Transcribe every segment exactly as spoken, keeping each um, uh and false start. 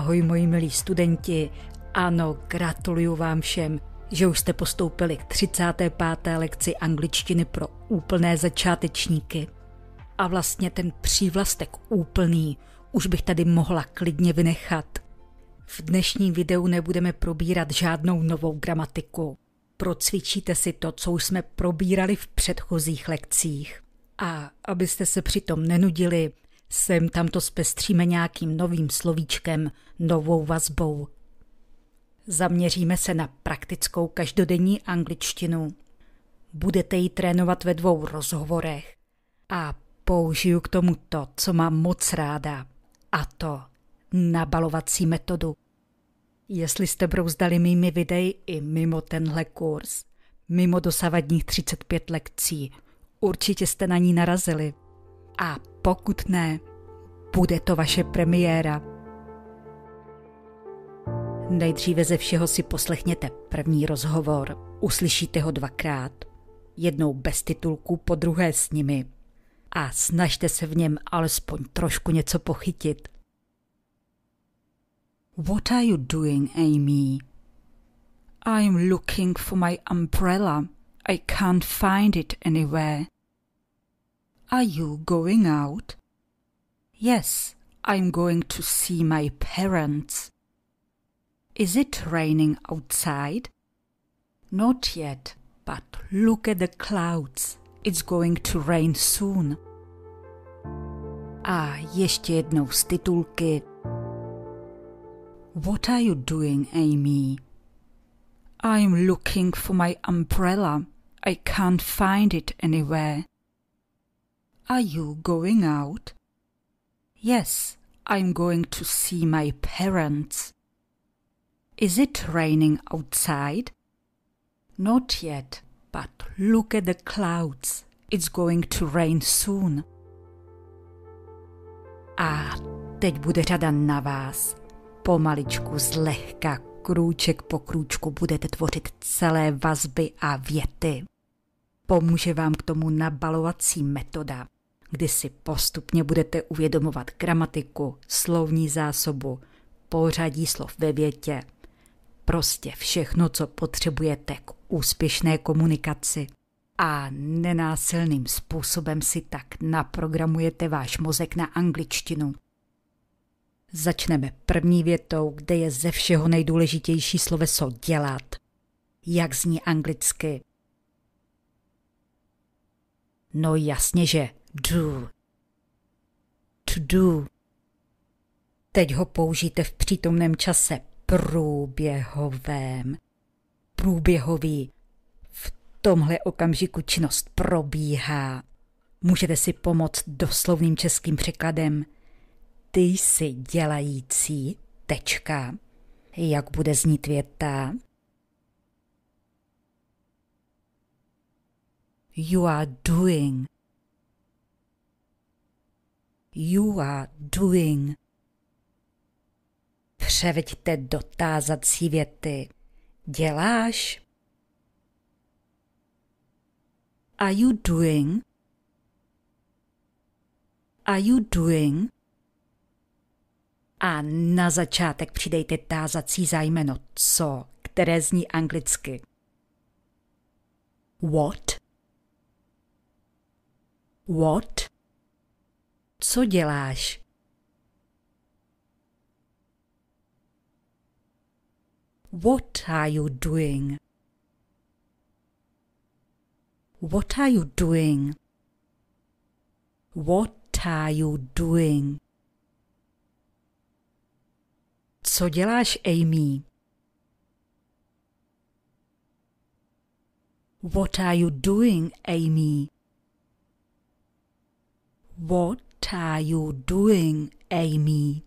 Ahoj moji milí studenti, ano, gratuluju vám všem, že už jste postoupili k třicáté páté lekci angličtiny pro úplné začátečníky. A vlastně ten přívlastek úplný už bych tady mohla klidně vynechat. V dnešním videu nebudeme probírat žádnou novou gramatiku. Procvičíte si to, co už jsme probírali v předchozích lekcích. A abyste se přitom nenudili, sem tam to zpestříme nějakým novým slovíčkem, novou vazbou. Zaměříme se na praktickou každodenní angličtinu. Budete ji trénovat ve dvou rozhovorech a použiju k tomu to, co mám moc ráda, a to nabalovací metodu. Jestli jste brouzdali mými videi i mimo tenhle kurz, mimo dosavadních třicet pět lekcí, určitě jste na ní narazili. A pokud ne, bude to vaše premiéra. Nejdříve ze všeho si poslechněte první rozhovor. Uslyšíte ho dvakrát. Jednou bez titulku, po druhé s nimi. A snažte se v něm alespoň trošku něco pochytit. What are you doing, Amy? I'm looking for my umbrella. I can't find it anywhere. Are you going out? Yes, I'm going to see my parents. Is it raining outside? Not yet, but look at the clouds. It's going to rain soon. A ještě jednou z titulky. What are you doing, Amy? I'm looking for my umbrella. I can't find it anywhere. Are you going out? Yes, I'm going to see my parents. Is it raining outside? Not yet, but look at the clouds. It's going to rain soon. A teď bude řada na vás. Pomaličku, zlehka, krůček po krůčku budete tvořit celé vazby a věty. Pomůže vám k tomu nabalovací metoda, kdy si postupně budete uvědomovat gramatiku, slovní zásobu, pořadí slov ve větě. Prostě všechno, co potřebujete k úspěšné komunikaci. A nenásilným způsobem si tak naprogramujete váš mozek na angličtinu. Začneme první větou, kde je ze všeho nejdůležitější sloveso dělat. Jak zní anglicky? No jasně, že do. To do. Teď ho použijte v přítomném čase průběhovém. Průběhový. V tomhle okamžiku činnost probíhá. Můžete si pomoct doslovným českým překladem. Ty jsi dělající, tečka. Jak bude znít věta? You are doing. You are doing. Převeďte do tázací věty. Děláš? Are you doing? Are you doing? A na začátek přidejte tázací zájmeno co, které zní anglicky. What? What? Co děláš? What are you doing? What are you doing? What are you doing? Co děláš, Amy? What are you doing, Amy? What are you doing, Amy?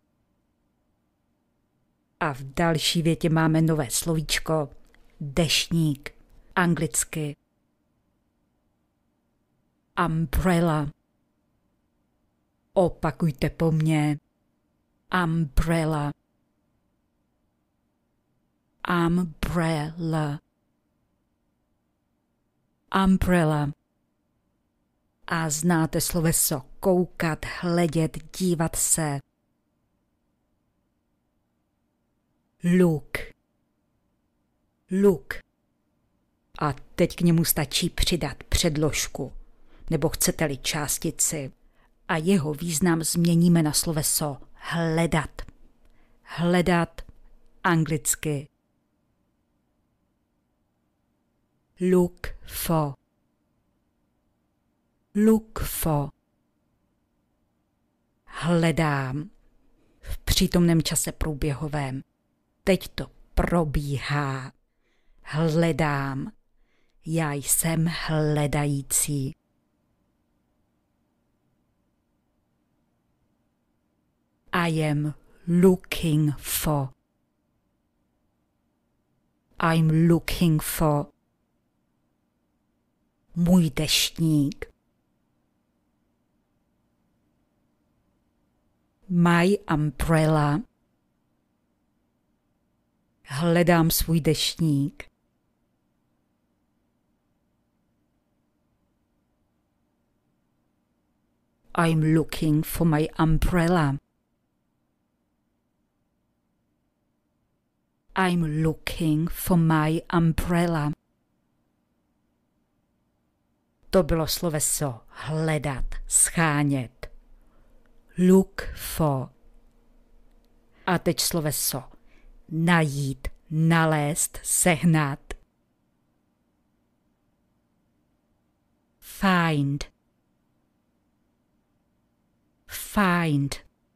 A v další větě máme nové slovíčko deštník, anglicky. Umbrella. Opakujte po mně. Umbrella. Umbrella. Umbrella. A znáte sloveso koukat, hledět, dívat se. Look. Look. A teď k němu stačí přidat předložku, nebo chcete-li částici, a jeho význam změníme na sloveso hledat. Hledat anglicky. Look for. Look for. Hledám. V přítomném čase průběhovém. Teď to probíhá. Hledám. Já jsem hledající. I am looking for. I'm looking for. Můj deštník. My umbrella. Hledám svůj deštník. I'm looking for my umbrella. I'm looking for my umbrella. To bylo sloveso hledat, schánět. Look for. A teď sloveso najít, nalézt, sehnat. Find. Find.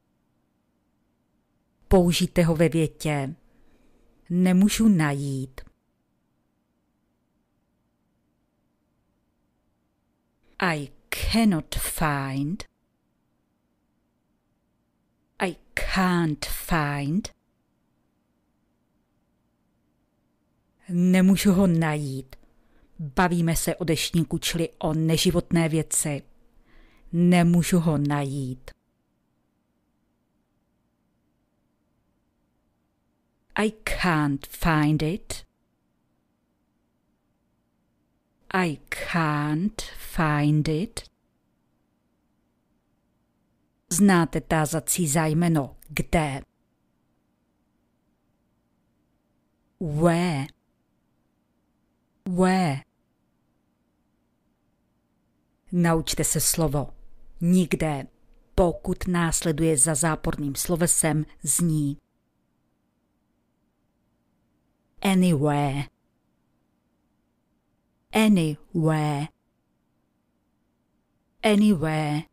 Použijte ho ve větě. Nemůžu najít. I cannot find. I can't find. Nemůžu ho najít. Bavíme se o deštníku, čili o neživotné věci. Nemůžu ho najít. I can't find it. I can't find it. Znáte tázací zájmeno kde? Where? Where? Naučte se slovo nikde, pokud následuje za záporným slovesem, zní anywhere. Anywhere. Anywhere.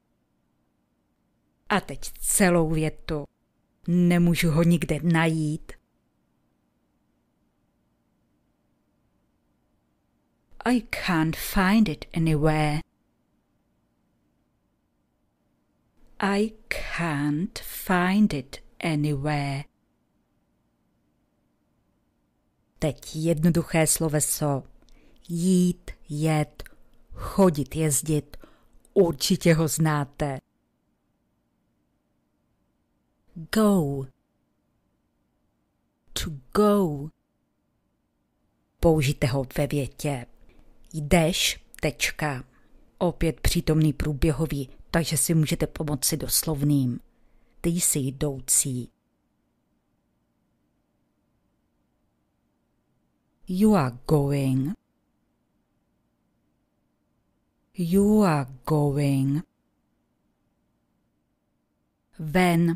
A teď celou větu. Nemůžu ho nikde najít. I can't find it anywhere. I can't find it anywhere. Teď jednoduché sloveso. Jít, jet, chodit, jezdit. Určitě ho znáte. Go. To go. Použijte ho ve větě. Jdeš, tečka. Opět přítomný průběhový, takže si můžete pomoci doslovným. Ty jsi jdoucí. You are going. You are going. Ven.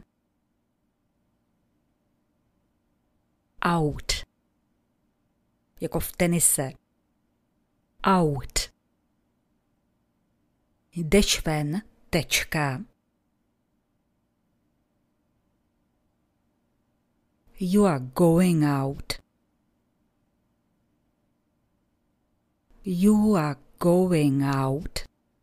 Out. Jako v tenise. Out. Jdeš ven, tečka. You are going out. You are going out.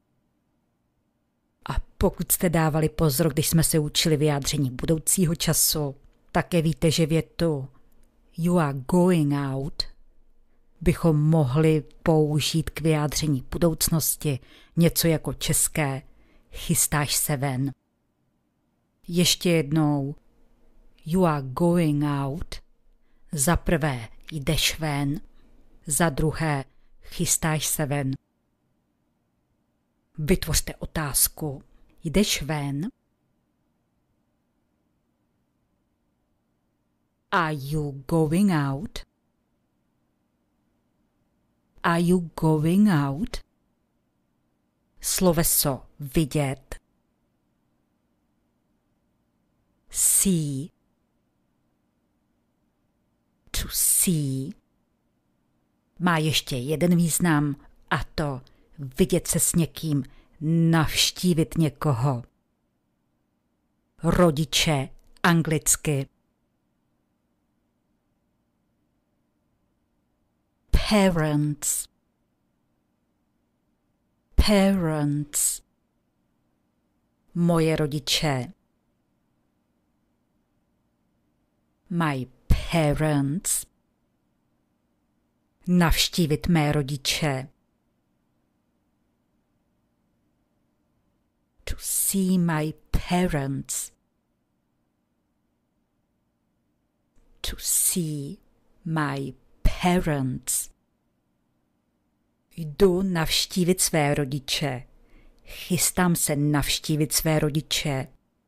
A pokud jste dávali pozor, když jsme se učili vyjádření budoucího času, také víte, že větu you are going out bychom mohli použít k vyjádření budoucnosti něco jako české chystáš se ven. Ještě jednou you are going out. Za prvé jdeš ven, za druhé chystáš se ven. Vytvořte otázku. Jdeš ven? Are you going out? Are you going out? Sloveso vidět. See. To see. Má ještě jeden význam, a to vidět se s někým, navštívit někoho. Rodiče anglicky. Parents. Parents. Moje rodiče. My parents. Navštívit mé rodiče. To see my parents. To see my parents. Jdu navštívit své rodiče. Chystám se navštívit své rodiče.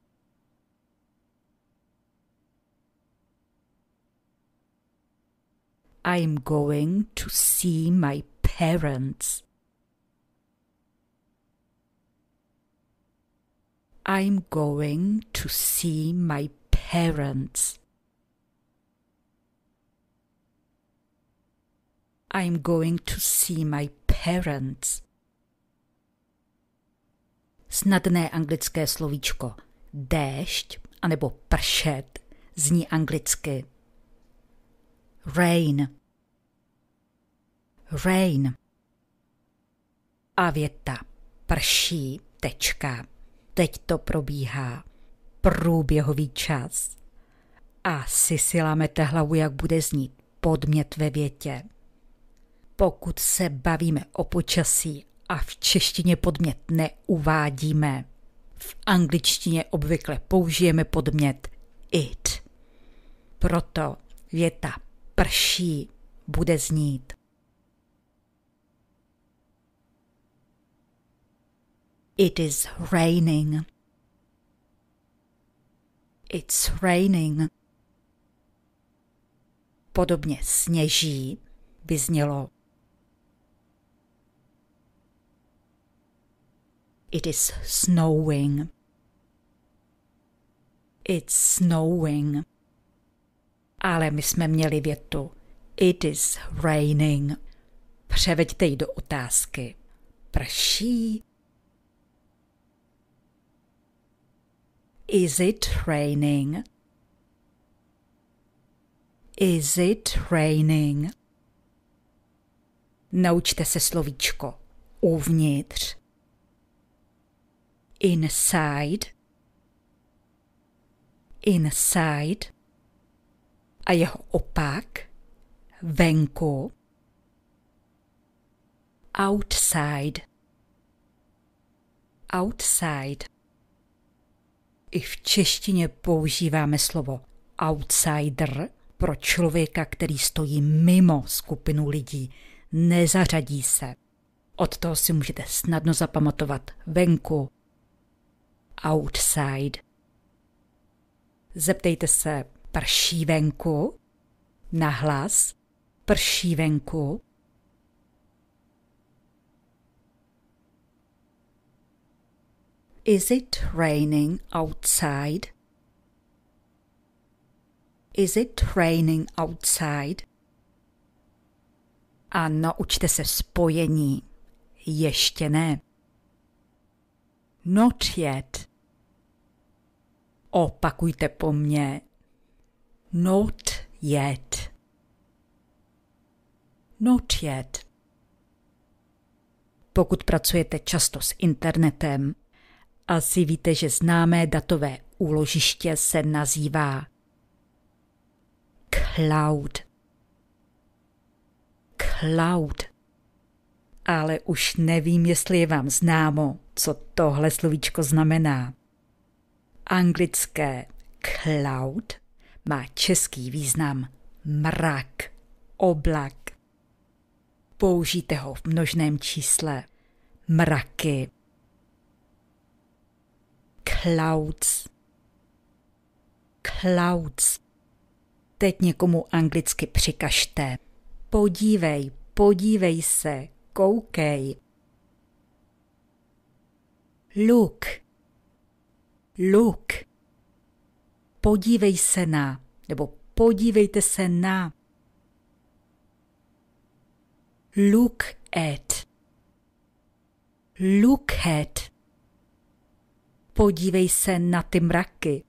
I'm going to see my parents. I'm going to see my parents. I'm going to see my parents. Snadné anglické slovíčko déšť anebo pršet zní anglicky rain. Rain. A věta prší, tečka. Teď to probíhá. Průběhový čas. Asi si lámete hlavu, jak bude znít podmět ve větě. Pokud se bavíme o počasí a v češtině podmět neuvádíme, v angličtině obvykle použijeme podmět it. Proto věta prší bude znít It is raining. It's raining. Podobně sněží by znělo It is snowing. It's snowing. Ale my jsme měli větu It is raining. Převeďte ji do otázky. Prší? Is it raining? Is it raining? Naučte se slovíčko uvnitř. Inside. Inside. A jeho opak venku. Outside. Outside. I v češtině používáme slovo outsider pro člověka, který stojí mimo skupinu lidí, nezařadí se. Od toho si můžete snadno zapamatovat venku. Outside. Zeptejte se, prší venku? Nahlas. Prší venku? Is it raining outside? Is it raining outside? A naučte se spojení. Ještě ne. Not yet. Opakujte po mně. Not yet. Not yet. Pokud pracujete často s internetem, asi víte, že známé datové úložiště se nazývá cloud. Cloud. Ale už nevím, jestli je vám známo, co tohle slovíčko znamená. Anglické cloud má český význam mrak, oblak. Použijte ho v množném čísle. Mraky. Clouds. Clouds. Teď někomu anglicky přikažte. Podívej, podívej se, koukej. Look. Look. Podívej se na, nebo podívejte se na. Look at. Look at. Podívej se na ty mraky.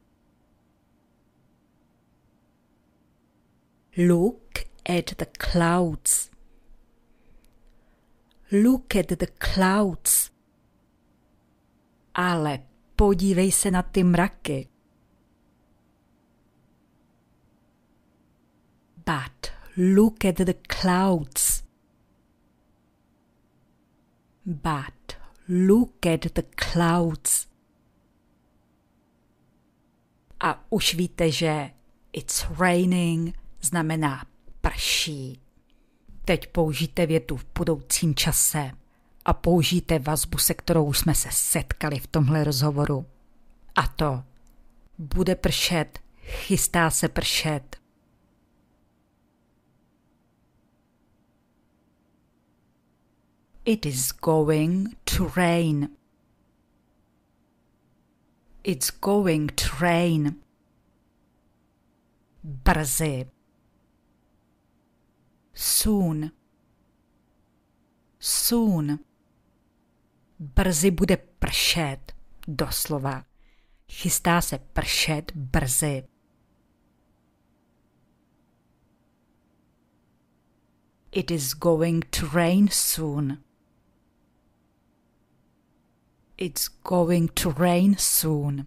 Look at the clouds. Look at the clouds. Ale podívej se na ty mraky. But look at the clouds. But look at the clouds. A už víte, že it's raining znamená prší. Teď použijte větu v budoucím čase a použijte vazbu, se kterou jsme se setkali v tomhle rozhovoru. A to bude pršet, chystá se pršet. It is going to rain. It's going to rain. Brzy. Soon. Soon. Brzy bude pršet. Doslova. Chystá se pršet brzy. It is going to rain soon. It's going to rain soon.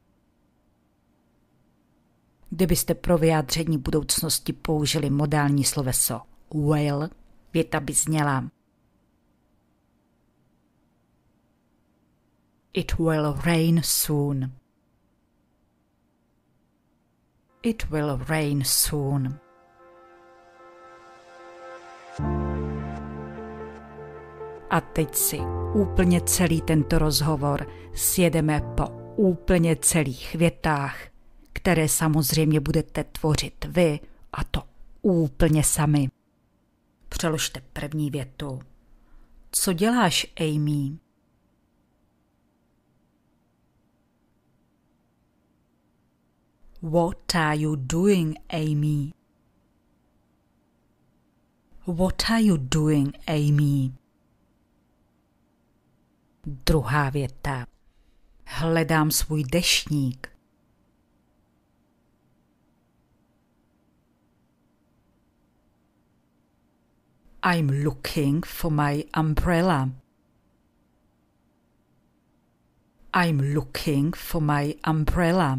Kdybyste pro vyjádření budoucnosti použili modální sloveso will, věta by zněla It will rain soon. It will rain soon. A teď si úplně celý tento rozhovor sjedeme po úplně celých větách, které samozřejmě budete tvořit vy, a to úplně sami. Přeložte první větu. Co děláš, Amy? What are you doing, Amy? What are you doing, Amy? Druhá věta. Hledám svůj deštník. I'm looking for my umbrella. I'm looking for my umbrella.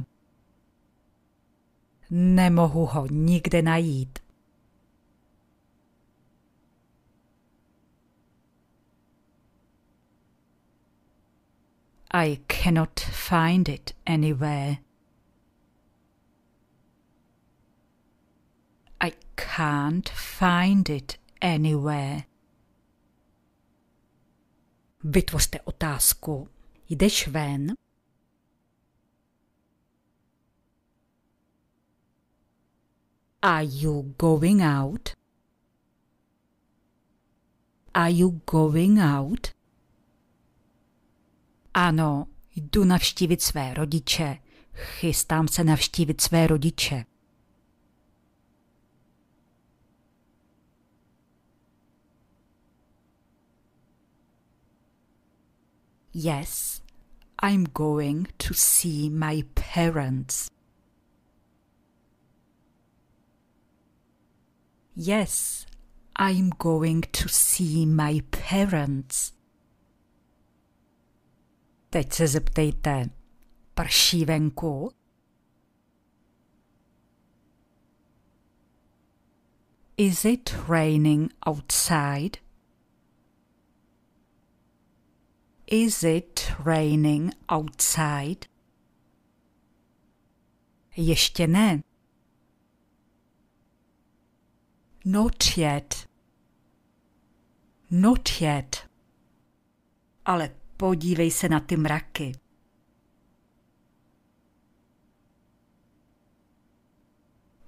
Nemohu ho nikde najít. I cannot find it anywhere. I can't find it anywhere. Vytvořte otázku. Jdeš ven? Are you going out? Are you going out? Ano, jdu navštívit své rodiče. Chystám se navštívit své rodiče. Yes, I'm going to see my parents. Yes, I'm going to see my parents. Teď se zeptejte, prší venku? Is it raining outside? Is it raining outside? Ještě ne. Not yet. Not yet. Ale podívej se na ty mraky.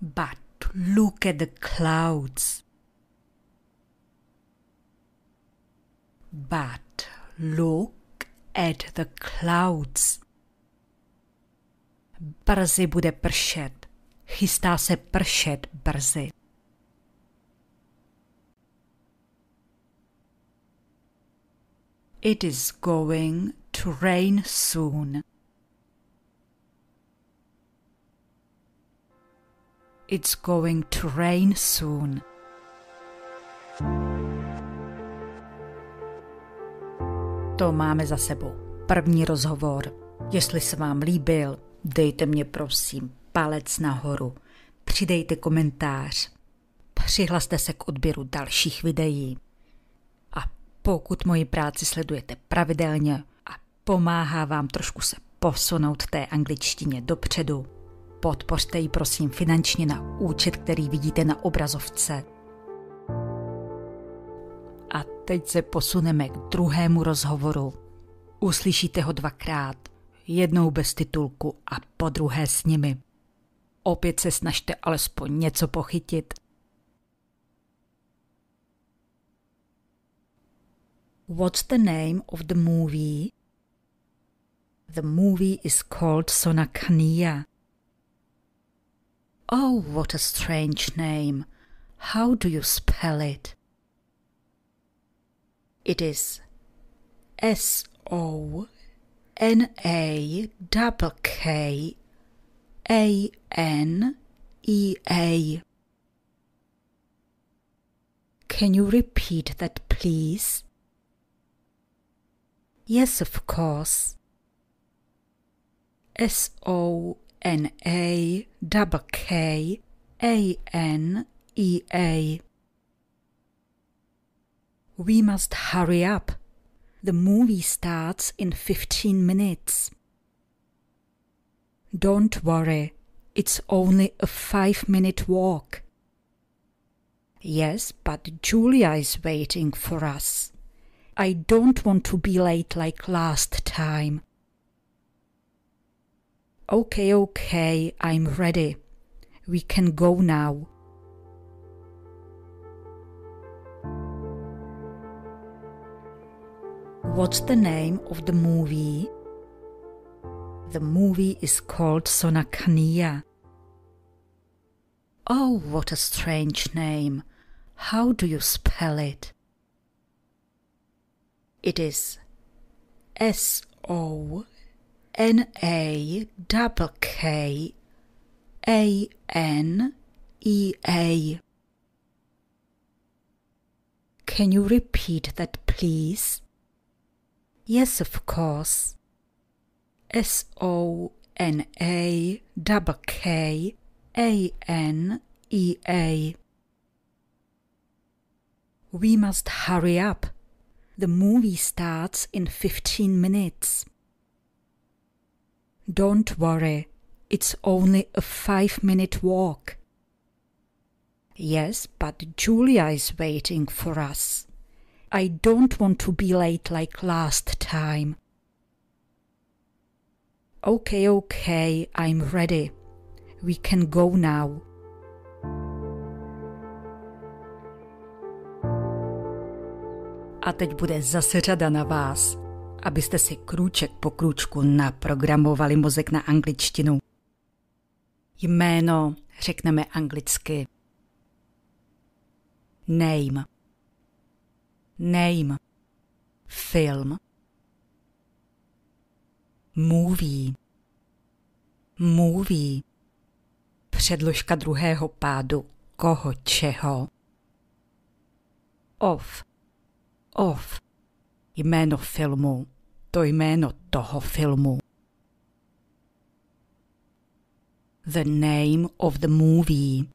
But look at the clouds. But look at the clouds. Brzy bude pršet. Chystá se pršet brzy. It is going to rain soon. It's going to rain soon. To máme za sebou. První rozhovor. Jestli se vám líbil, dejte mě prosím palec nahoru. Přidejte komentář. Přihlaste se k odběru dalších videí. A pokud moji práci sledujete pravidelně a pomáhá vám trošku se posunout v té angličtině dopředu, podpořte ji prosím finančně na účet, který vidíte na obrazovce. A teď se posuneme k druhému rozhovoru. Uslyšíte ho dvakrát, jednou bez titulku a po druhé s nimi. Opět se snažte alespoň něco pochytit. What's the name of the movie? The movie is called Sonakania. Oh, what a strange name. How do you spell it? It is S O N A K K A N E A. Can you repeat that, please? Yes, of course. S O N A K K A N E A. We must hurry up. The movie starts in fifteen minutes. Don't worry, it's only a five-minute walk. Yes, but Julia is waiting for us. I don't want to be late like last time. Okay, okay, I'm ready. We can go now. What's the name of the movie? The movie is called Sonakania. Oh, what a strange name. How do you spell it? It is S O N A K K A N E A. Can you repeat that, please? Yes, of course. S O N A K K A N E A. We must hurry up. The movie starts in fifteen minutes. Don't worry, it's only a five-minute walk. Yes, but Julia is waiting for us. I don't want to be late like last time. Okay, okay, I'm ready. We can go now. A teď bude zase řada na vás, abyste si krůček po krůčku naprogramovali mozek na angličtinu. Jméno řekneme anglicky. Name. Name. Film. Movie. Movie. Předložka druhého pádu koho čeho. Of. Of. Jméno filmu. To jméno toho filmu. The name of the movie.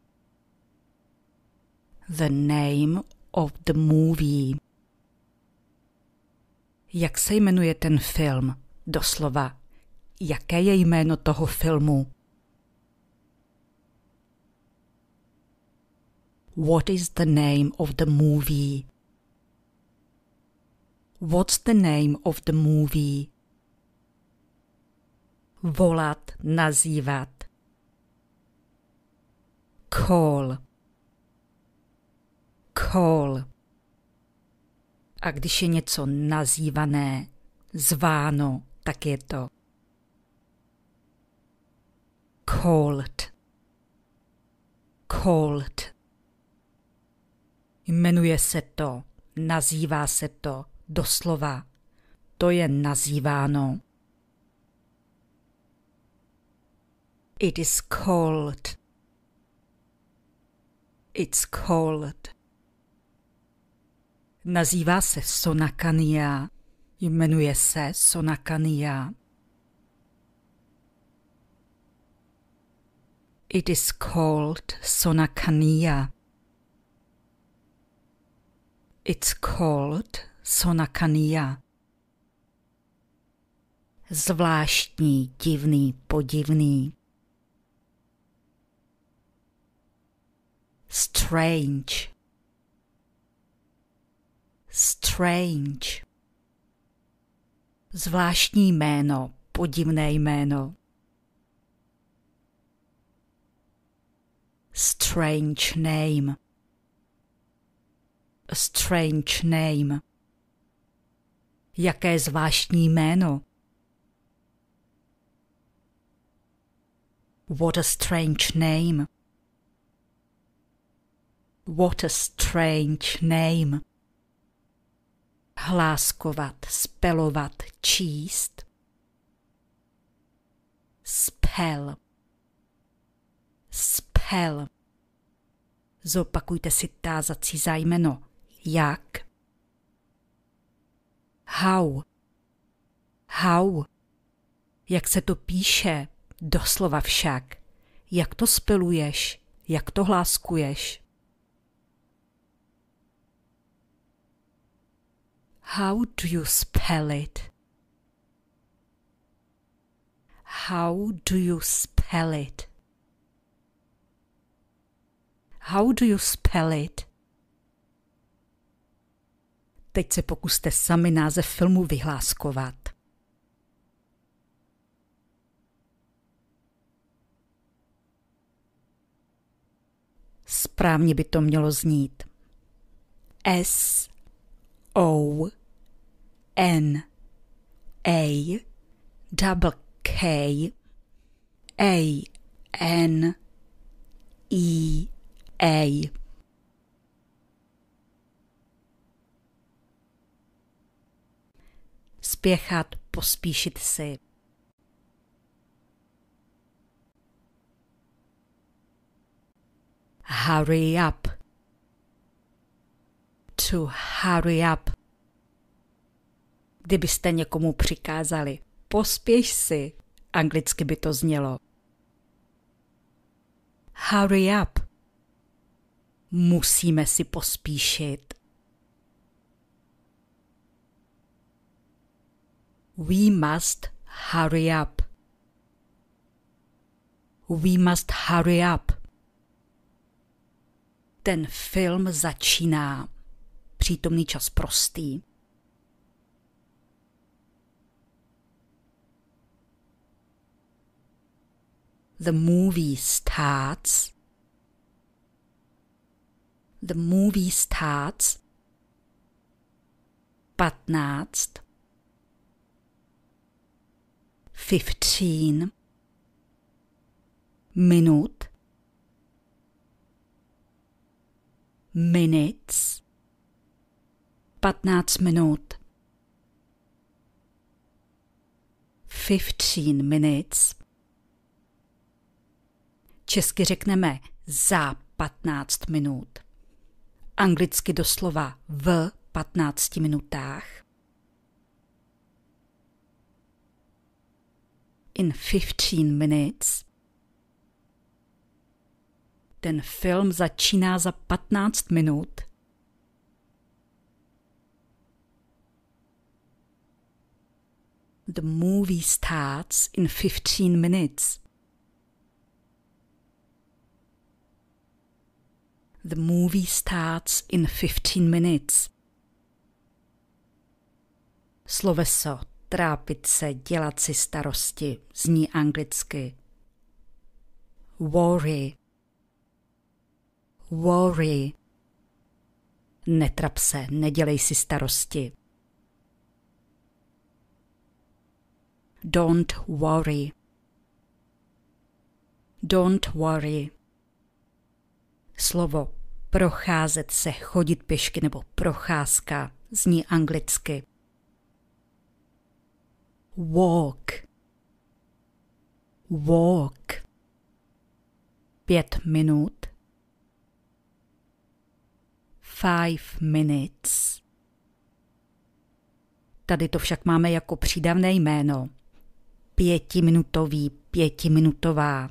The name of the movie. Jak se jmenuje ten film? Doslova. Jaké je jméno toho filmu? What is the name of the movie? What's the name of the movie? Volat, nazývat. call. Call. A když je něco nazývané, zváno, tak je to called. Called. Jmenuje se to, nazývá se to, doslova. To je nazýváno. It is called. It's called. Nazývá se Sonakania. Jmenuje se Sonakania. It is called Sonakania. It's called Sonakania. Zvláštní, divný, podivný. Strange. Strange. Zvláštní jméno, podivné jméno. Strange name. A strange name. Jaké zvláštní jméno. What a strange name. What a strange name. Hláskovat, spelovat, číst. Spell. Spell. Zopakujte si tázací zájmeno. Jak? How. How. Jak se to píše? Doslova však. Jak to speluješ? Jak to hláskuješ? How do you spell it? How do you spell it? How do you spell it? Teď se pokuste sami název filmu vyhláskovat. Správně by to mělo znít S O N A double K A N E A. Spěchat, pospíšit si. Hurry up. To hurry up. Kdybyste někomu přikázali, pospěš si, anglicky by to znělo hurry up. Musíme si pospíšit. We must hurry up. We must hurry up. Ten film začíná. Přítomný čas prostý. The movie starts. The movie starts. patnáct. Fifteen. Minut. Minutes. patnáct minut. Fifteen minutes. Česky řekneme za patnáct minut. Anglicky doslova v patnácti minutách. In fifteen minutes. Ten film začíná za patnáct minut. The movie starts in fifteen minutes. The movie starts in fifteen minutes. Sloveso trápit se, dělat si starosti zní anglicky worry. worry. Netrap se, nedělej si starosti. Don't worry. Don't worry. Slovo procházet se, chodit pěšky nebo procházka zní anglicky. Walk. Walk. Pět minut. Five minutes. Tady to však máme jako přídavné jméno. Pětiminutový, pětiminutová.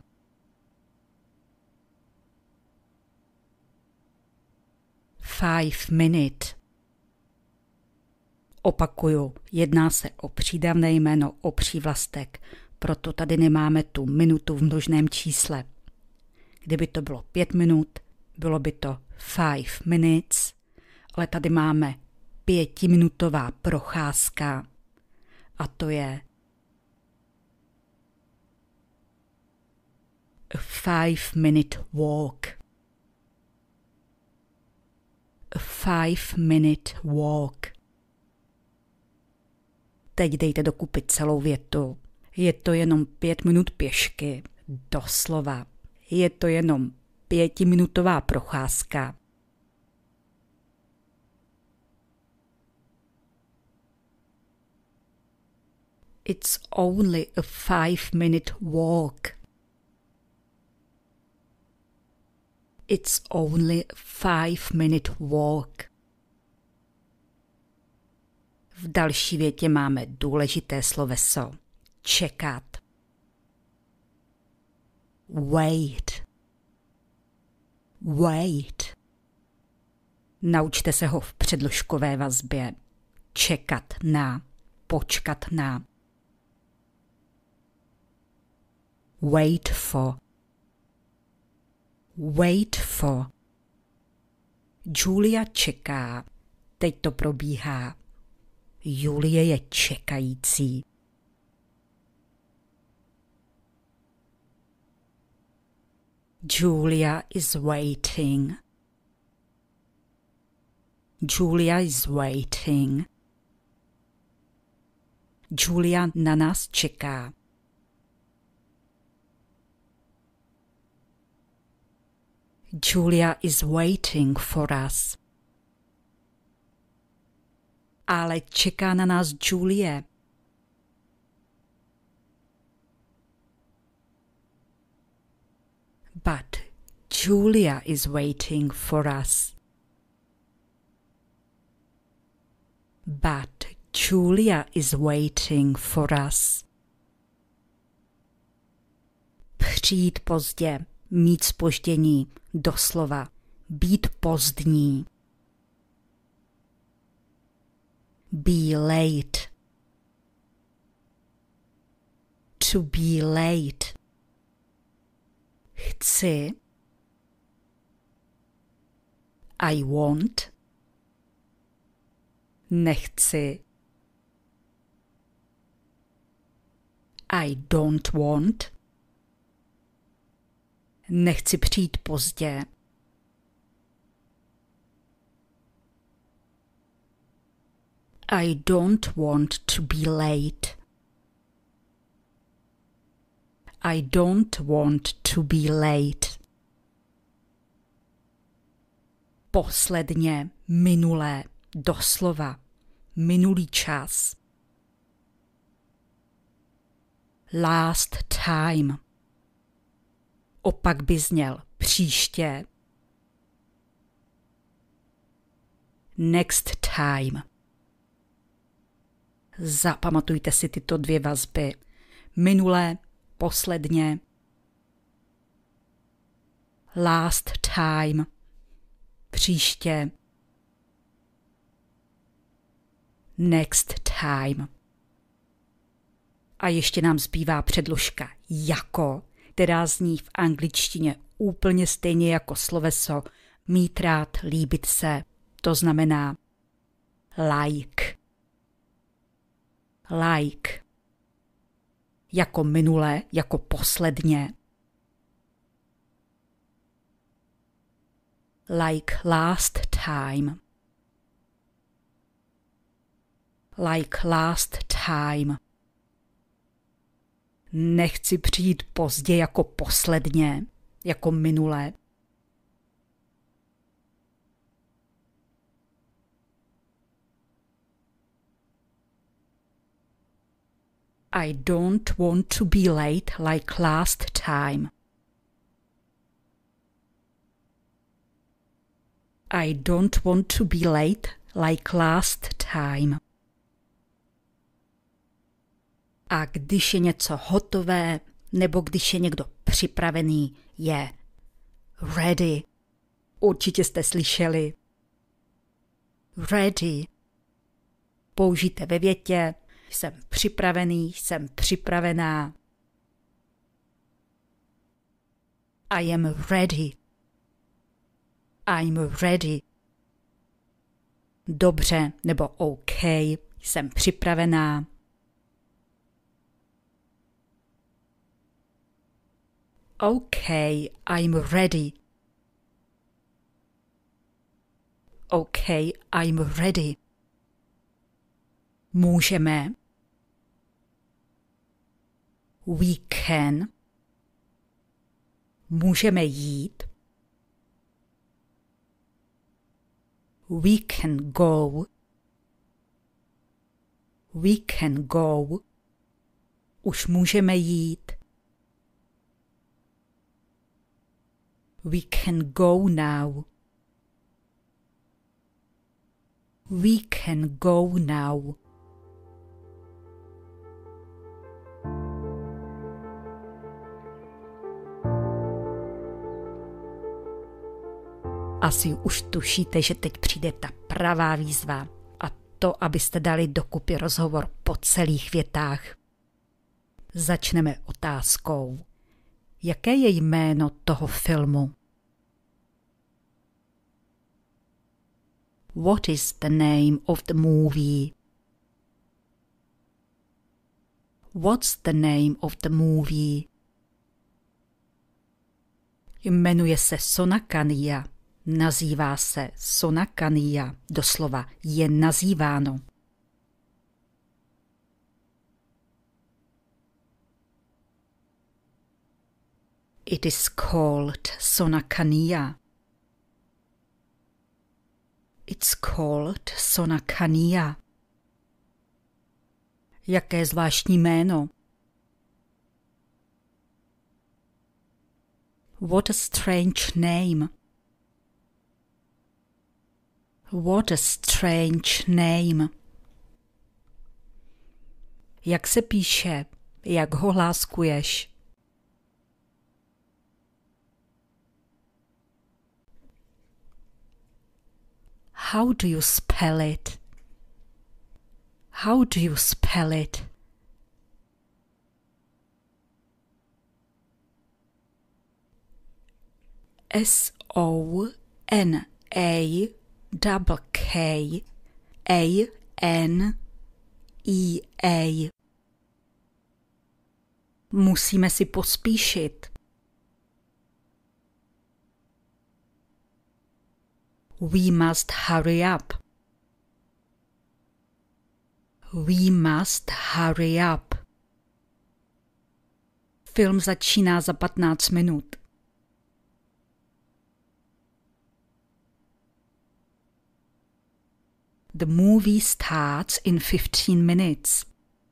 Five minute. Opakuju, jedná se o přídavné jméno, o přívlastek, proto tady nemáme tu minutu v množném čísle. Kdyby to bylo pět minut, bylo by to five minutes, ale tady máme pětiminutová procházka a to je a five minute walk. A five minute walk. Teď dejte dokupy celou větu. Je to jenom pět minut pěšky, doslova. Je to jenom pětiminutová procházka. It's only a five-minute walk. It's only a five-minute walk. V další větě máme důležité sloveso. Čekat. Wait. Wait. Naučte se ho v předložkové vazbě. Čekat na. Počkat na. Wait for. Wait for. Julia čeká. Teď to probíhá. Julie je čekající. Julia is waiting. Julia is waiting. Julia na nás čeká. Julia is waiting for us. Ale čeká na nás Julie. But Julia is waiting for us. But Julia is waiting for us. Přijít pozdě, mít zpoždění, doslova, být pozdní. Be late. To be late. Chci. I want. Nechci. I don't want. Nechci přijít pozdě. I don't want to be late. I don't want to be late. Posledně, minulé, doslova, minulý čas. Last time. Opak by zněl příště. Next time. Zapamatujte si tyto dvě vazby. Minulé, posledně. Last time. Příště. Next time. A ještě nám zbývá předložka jako, která zní v angličtině úplně stejně jako sloveso mít rád, líbit se. To znamená like. Like. Jako minule, jako posledně. like last time. Like last time. Nechci přijít pozdě jako posledně, jako minule. I don't want to be late like last time. I don't want to be late like last time. A když je něco hotové, nebo když je někdo připravený, je ready. Určitě jste slyšeli. Ready. Použijte ve větě, jsem připravený, jsem připravená. I am ready. I'm ready. Dobře nebo OK, jsem připravená. OK, I'm ready. OK, I'm ready. Můžeme. We can. Můžeme jít. We can go. We can go. Už můžeme jít. We can go now. We can go now. Asi už tušíte, že teď přijde ta pravá výzva a to, abyste dali dokupy rozhovor po celých větách. Začneme otázkou. Jaké je jméno toho filmu? What is the name of the movie? What's the name of the movie? Jmenuje se Sonakania. Nazývá se Sonakania. Doslova je nazýváno. It is called Sonakania. It's called Sonakania. Jaké zvláštní jméno? What a strange name. What a strange name. Jak se píše? Jak ho hláskuješ? How do you spell it? How do you spell it? S O N A double K A N E A. Musíme si pospíšit. We must hurry up. We must hurry up. Film začíná za patnáct minut. The movie starts in fifteen minutes.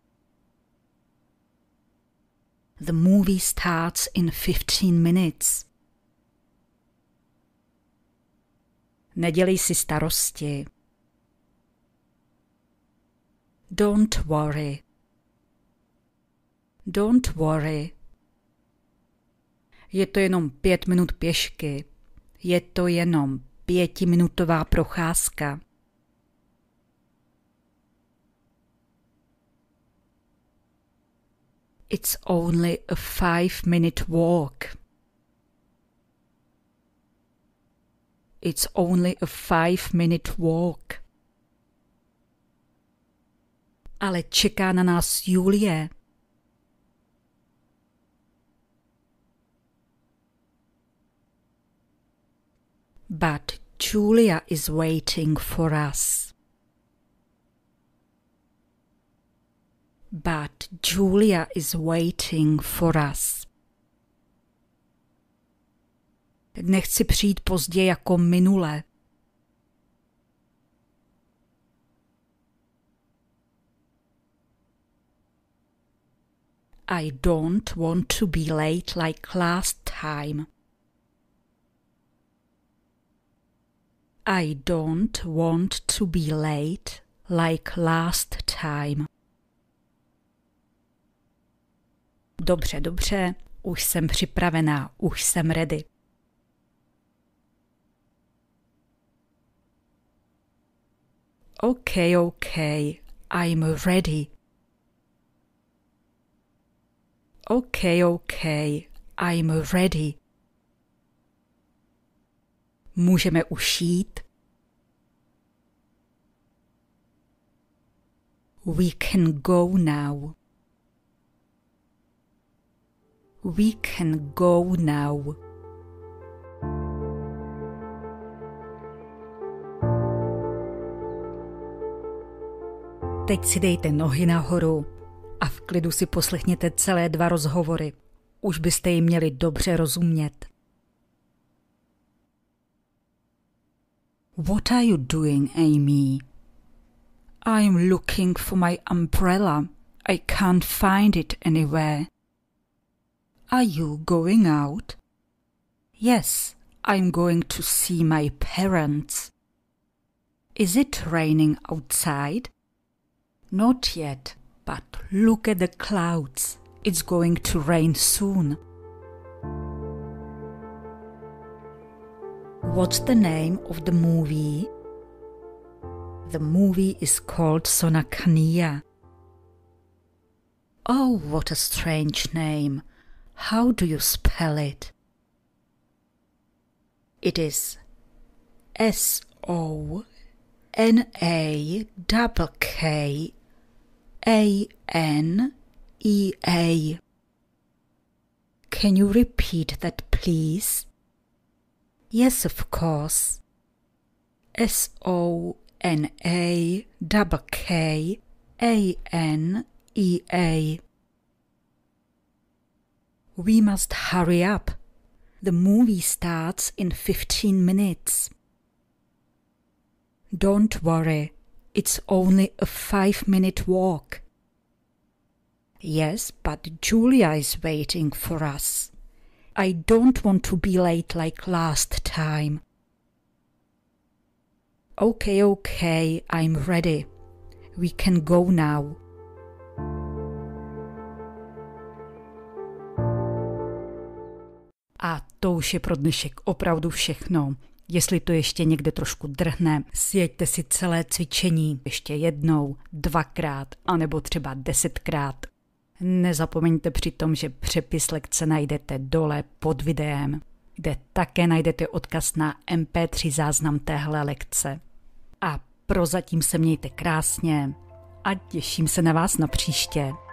The movie starts in fifteen minutes. Nedělej si starosti. Don't worry. Don't worry. Je to jenom pět minut pěšky. Je to jenom pětiminutová procházka. It's only a five-minute walk. It's only a five-minute walk. Ale čeká na nás Julie. But Julia is waiting for us. But Julia is waiting for us. Nechci přijít pozdě jako minule. I don't want to be late like last time. I don't want to be late like last time. Dobře, dobře, už jsem připravená, už jsem ready. Okay, okay, I'm ready. Okay, okay, I'm ready. Můžeme už jít? We can go now. We can go now. Teď si dejte nohy nahoru a v klidu si poslechněte celé dva rozhovory. Už byste jim měli dobře rozumět. What are you doing, Amy? I'm looking for my umbrella. I can't find it anywhere. Are you going out? Yes, I'm going to see my parents. Is it raining outside? Not yet, but look at the clouds. It's going to rain soon. What's the name of the movie? The movie is called Sonakania. Oh, what a strange name. How do you spell it? It is S O N A K K A N E A. Can you repeat that, please? Yes, of course. S O N A K K A N E A. We must hurry up. The movie starts in fifteen minutes. Don't worry, it's only a five-minute walk. Yes, but Julia is waiting for us. I don't want to be late like last time. Okay, okay, I'm ready. We can go now. A to už je pro dnešek opravdu všechno. Jestli to ještě někde trošku drhne, sjeďte si celé cvičení ještě jednou, dvakrát, anebo třeba desetkrát. Nezapomeňte přitom, že přepis lekce najdete dole pod videem, kde také najdete odkaz na em pé tři záznam téhle lekce. A prozatím se mějte krásně a těším se na vás na příště.